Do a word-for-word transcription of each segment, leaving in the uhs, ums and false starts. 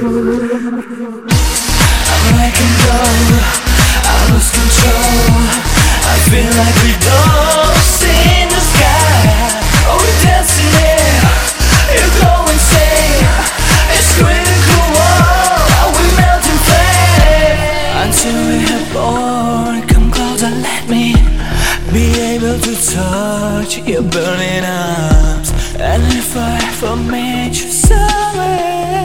I'm letting go, I lose control. I feel like we don't see the sky. Oh, we're dancing here, you go insane. It's critical, oh, we melting flame. Until we are born, come closer, let me be able to touch your burning arms. And if I ever made you somewhere,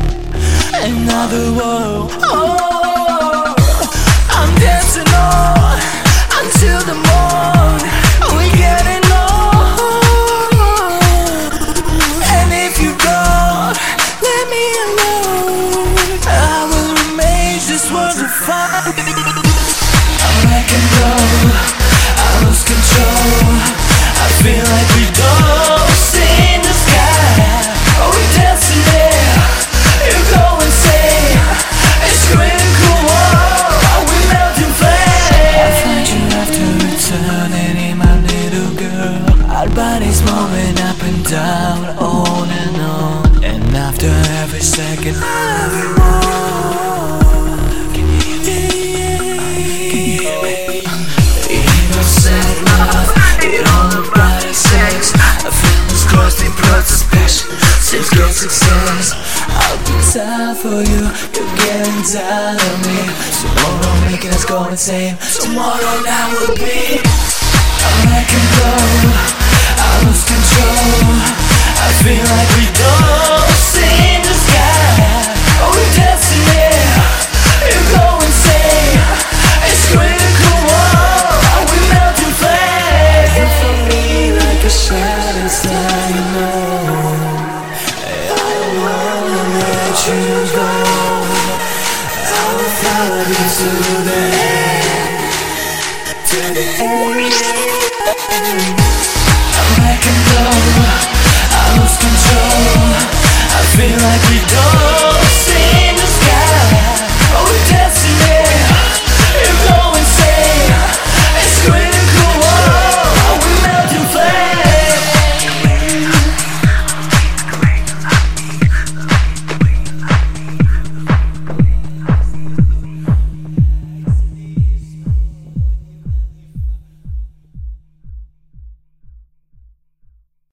another world, oh, I'm dancing on until the morn. We getting on. And if you don't let me alone, I will remain this world of fun. I'm letting go, I lose control. I feel like we don't see the sky. Oh, we dancing there, you go insane. It's critical, oh, we melting flame. I find you after eternity, my little girl. Our bodies moving up and down, on and on. And after every second, every more. Can you hear me? Can you hear me? Innocent love, it all about sex. I feel this ghostly protestation, seems good success. I'll be time for you, you're getting tired of me. Tomorrow making us go insane, tomorrow now will be. I'm letting go, I lose control. I feel like we don't see the sky. Oh, we're dancing here, you go insane. It's critical, oh, we melting flame. You for me like a shining star, you know. I don't wanna let you go. I will follow you to the end, to the end. I'm letting go, I lose control. I feel like we don't